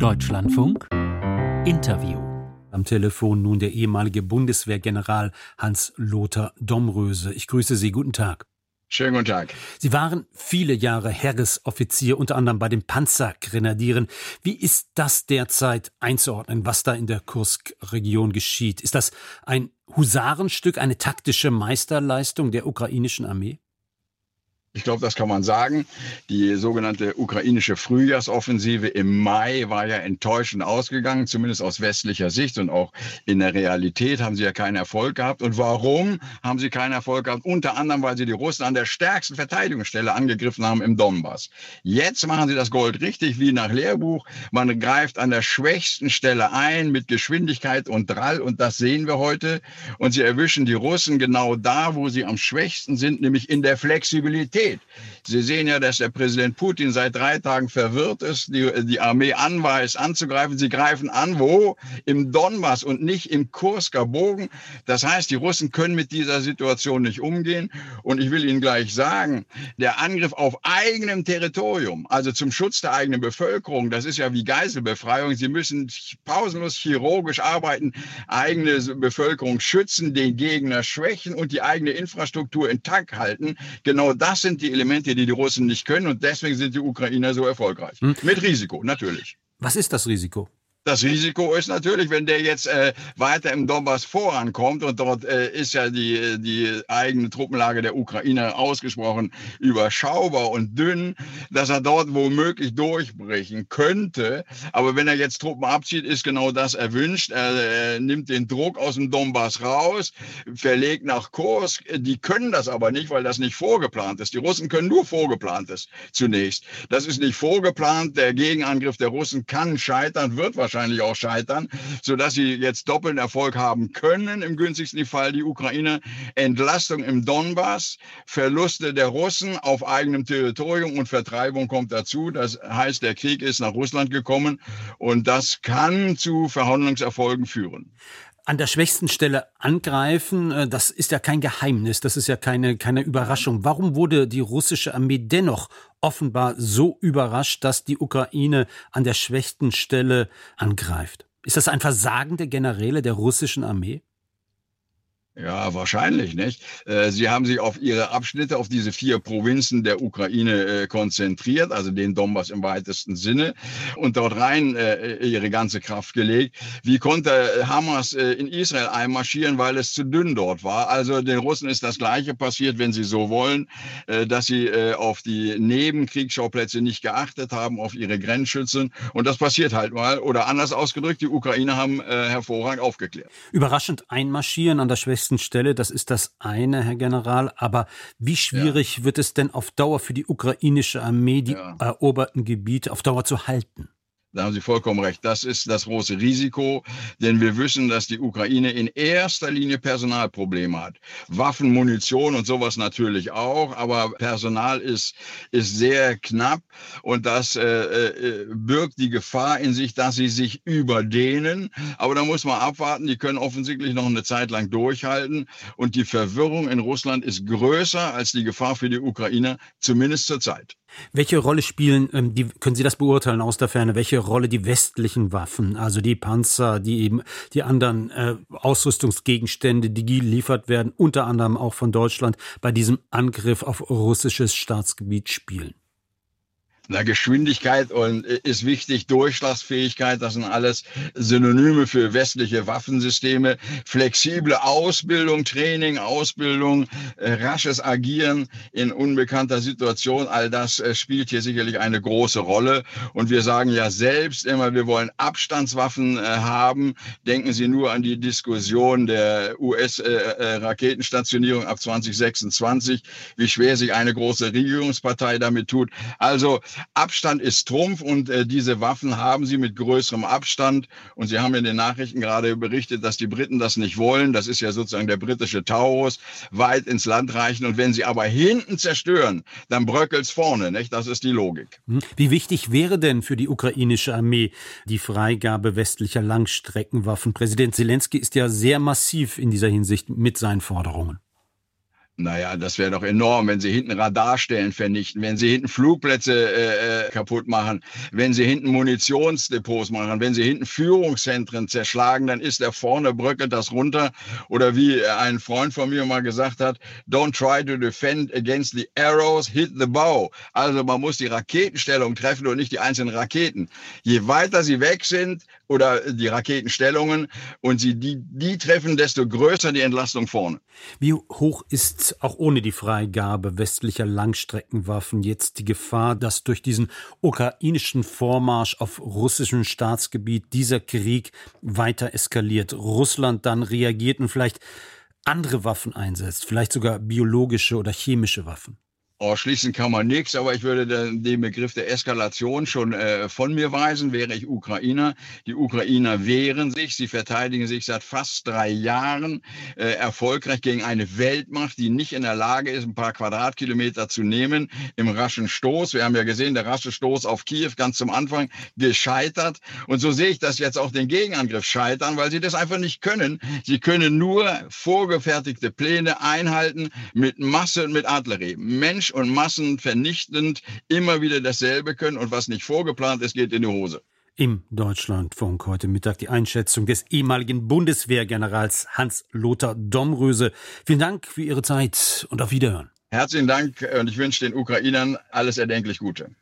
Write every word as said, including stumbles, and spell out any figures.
Deutschlandfunk Interview. Am Telefon nun der ehemalige Bundeswehrgeneral Hans-Lothar Domröse. Ich grüße Sie, guten Tag. Schönen guten Tag. Sie waren viele Jahre Heeresoffizier, unter anderem bei den Panzergrenadieren. Wie ist das derzeit einzuordnen, was da in der Kursk-Region geschieht? Ist das ein Husarenstück, eine taktische Meisterleistung der ukrainischen Armee? Ich glaube, das kann man sagen. Die sogenannte ukrainische Frühjahrsoffensive im Mai war ja enttäuschend ausgegangen, zumindest aus westlicher Sicht. Und auch in der Realität haben sie ja keinen Erfolg gehabt. Und warum haben sie keinen Erfolg gehabt? Unter anderem, weil sie die Russen an der stärksten Verteidigungsstelle angegriffen haben im Donbass. Jetzt machen sie das Gold richtig, wie nach Lehrbuch. Man greift an der schwächsten Stelle ein mit Geschwindigkeit und Drall. Und das sehen wir heute. Und sie erwischen die Russen genau da, wo sie am schwächsten sind, nämlich in der Flexibilität. Sie sehen ja, dass der Präsident Putin seit drei Tagen verwirrt ist, die, die Armee anweist, anzugreifen. Sie greifen an, wo? Im Donbass und nicht im Kursker Bogen. Das heißt, die Russen können mit dieser Situation nicht umgehen. Und ich will Ihnen gleich sagen, der Angriff auf eigenem Territorium, also zum Schutz der eigenen Bevölkerung, das ist ja wie Geiselbefreiung. Sie müssen pausenlos chirurgisch arbeiten, eigene Bevölkerung schützen, den Gegner schwächen und die eigene Infrastruktur intakt halten. Genau das sind die Elemente, die die Russen nicht können, und deswegen sind die Ukrainer so erfolgreich. Hm. Mit Risiko, natürlich. Was ist das Risiko? Das Risiko ist natürlich, wenn der jetzt äh, weiter im Donbass vorankommt, und dort äh, ist ja die, die eigene Truppenlage der Ukrainer ausgesprochen überschaubar und dünn, dass er dort womöglich durchbrechen könnte. Aber wenn er jetzt Truppen abzieht, ist genau das erwünscht. Er, er nimmt den Druck aus dem Donbass raus, verlegt nach Kursk. Die können das aber nicht, weil das nicht vorgeplant ist. Die Russen können nur Vorgeplantes zunächst. Das ist nicht vorgeplant. Der Gegenangriff der Russen kann scheitern, wird wahrscheinlich wahrscheinlich auch scheitern, sodass sie jetzt doppelten Erfolg haben können. Im günstigsten Fall die Ukraine. Entlastung im Donbass, Verluste der Russen auf eigenem Territorium und Vertreibung kommt dazu. Das heißt, der Krieg ist nach Russland gekommen, und das kann zu Verhandlungserfolgen führen. An der schwächsten Stelle angreifen, das ist ja kein Geheimnis, das ist ja keine, keine Überraschung. Warum wurde die russische Armee dennoch offenbar so überrascht, dass die Ukraine an der schwächsten Stelle angreift? Ist das ein Versagen der Generäle der russischen Armee? Ja, wahrscheinlich, nicht? Sie haben sich auf ihre Abschnitte, auf diese vier Provinzen der Ukraine konzentriert, also den Donbass im weitesten Sinne, und dort rein ihre ganze Kraft gelegt. Wie konnte Hamas in Israel einmarschieren, weil es zu dünn dort war? Also den Russen ist das Gleiche passiert, wenn sie so wollen, dass sie auf die Nebenkriegsschauplätze nicht geachtet haben, auf ihre Grenzschützen. Und das passiert halt mal. Oder anders ausgedrückt, die Ukrainer haben hervorragend aufgeklärt. Überraschend einmarschieren an der schwächsten Stelle, das ist das eine, Herr General. Aber wie schwierig ja. wird es denn auf Dauer für die ukrainische Armee, die ja. eroberten Gebiete auf Dauer zu halten? Da haben Sie vollkommen recht. Das ist das große Risiko, denn wir wissen, dass die Ukraine in erster Linie Personalprobleme hat. Waffen, Munition und sowas natürlich auch, aber Personal ist, ist sehr knapp, und das äh, äh, birgt die Gefahr in sich, dass sie sich überdehnen. Aber da muss man abwarten, die können offensichtlich noch eine Zeit lang durchhalten, und die Verwirrung in Russland ist größer als die Gefahr für die Ukrainer, zumindest zur Zeit. Welche Rolle spielen, ähm, die, können Sie das beurteilen aus der Ferne, welche Rolle die westlichen Waffen, also die Panzer, die eben die anderen äh, Ausrüstungsgegenstände, die geliefert werden, unter anderem auch von Deutschland, bei diesem Angriff auf russisches Staatsgebiet spielen? Na, Geschwindigkeit und ist wichtig, Durchschlagsfähigkeit, das sind alles Synonyme für westliche Waffensysteme. Flexible Ausbildung, Training, Ausbildung, äh, rasches Agieren in unbekannter Situation, all das äh, spielt hier sicherlich eine große Rolle. Und wir sagen ja selbst immer, wir wollen Abstandswaffen äh, haben. Denken Sie nur an die Diskussion der U S-Raketenstationierung äh, ab zwanzig sechsundzwanzig, wie schwer sich eine große Regierungspartei damit tut. Also Abstand ist Trumpf, und äh, diese Waffen haben sie mit größerem Abstand. Und Sie haben in den Nachrichten gerade berichtet, dass die Briten das nicht wollen. Das ist ja sozusagen der britische Taurus, weit ins Land reichen. Und wenn sie aber hinten zerstören, dann bröckelt's vorne, nicht? Das ist die Logik. Wie wichtig wäre denn für die ukrainische Armee die Freigabe westlicher Langstreckenwaffen? Präsident Selenskyj ist ja sehr massiv in dieser Hinsicht mit seinen Forderungen. Naja, das wäre doch enorm, wenn sie hinten Radarstellen vernichten, wenn sie hinten Flugplätze äh, kaputt machen, wenn sie hinten Munitionsdepots machen, wenn sie hinten Führungszentren zerschlagen, dann ist da vorne, bröckelt das runter. Oder wie ein Freund von mir mal gesagt hat, don't try to defend against the arrows, hit the bow. Also man muss die Raketenstellung treffen und nicht die einzelnen Raketen. Je weiter sie weg sind oder die Raketenstellungen und sie die, die treffen, desto größer die Entlastung vorne. Wie hoch ist auch ohne die Freigabe westlicher Langstreckenwaffen jetzt die Gefahr, dass durch diesen ukrainischen Vormarsch auf russischem Staatsgebiet dieser Krieg weiter eskaliert, Russland dann reagiert und vielleicht andere Waffen einsetzt, vielleicht sogar biologische oder chemische Waffen? Ausschließen kann man nichts, aber ich würde den, den Begriff der Eskalation schon äh, von mir weisen, wäre ich Ukrainer. Die Ukrainer wehren sich, sie verteidigen sich seit fast drei Jahren äh, erfolgreich gegen eine Weltmacht, die nicht in der Lage ist, ein paar Quadratkilometer zu nehmen im raschen Stoß. Wir haben ja gesehen, der rasche Stoß auf Kiew ganz zum Anfang gescheitert. Und so sehe ich das jetzt auch den Gegenangriff scheitern, weil sie das einfach nicht können. Sie können nur vorgefertigte Pläne einhalten mit Masse und mit Artillerie. Mensch und Massen vernichtend immer wieder dasselbe können und was nicht vorgeplant ist, geht in die Hose. Im Deutschlandfunk heute Mittag die Einschätzung des ehemaligen Bundeswehrgenerals Hans-Lothar Domröse. Vielen Dank für Ihre Zeit und auf Wiederhören. Herzlichen Dank und ich wünsche den Ukrainern alles erdenklich Gute.